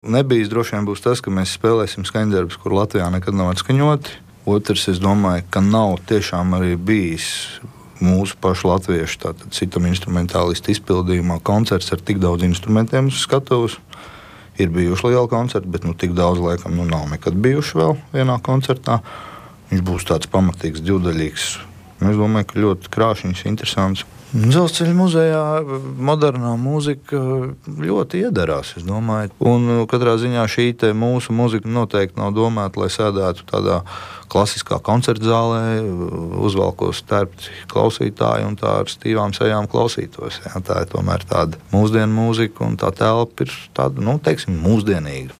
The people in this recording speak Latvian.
Nebijis droši vien būs tas, ka mēs spēlēsim skaņdarbus, kur Latvijā nekad nav atskaņoti. Otrs, es domāju, ka nav tiešām arī bijis mūsu pašu latviešu, tātad citam instrumentālistu izpildījumā koncerts ar tik daudz instrumentiem uz skatuves. Ir bijuši lieli koncerti, bet tik daudz laikam nav nekad bijuši vēl vienā koncertā. Viņš būs tāds pamatīgs, divdaļīgs. Es domāju, ka ļoti krāšņs, interesants. Dzelzceļa muzejā modernā mūzika ļoti iedarās, es domāju. Un katrā ziņā šī mūsu mūzika noteikti nav domāta, lai sēdētu tādā klasiskā koncerta zālē, uzvalkos tērpti klausītāji un tā ar stīvām sejām klausītos. Jā. Tā ir tomēr tāda mūsdienu mūzika un tā telpa ir tāda, teiksim, mūsdienīga.